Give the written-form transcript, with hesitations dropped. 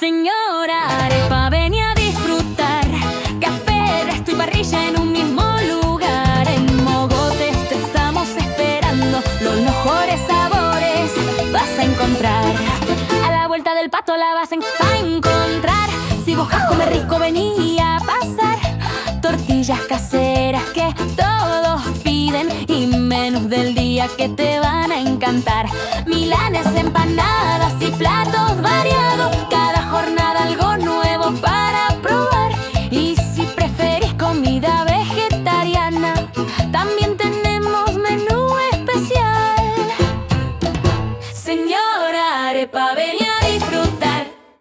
señora arepa, vení a disfrutar. Café, resto y parrilla en un mismo lugar. En Mogotes te estamos esperando. Los mejores sabores vas a encontrar. A la vuelta del Pato la vas a encontrar. Si buscas comer rico, vení a pasar. Tortillas caseras que todos piden y menús del día que te van a encantar. Milanes, empanadas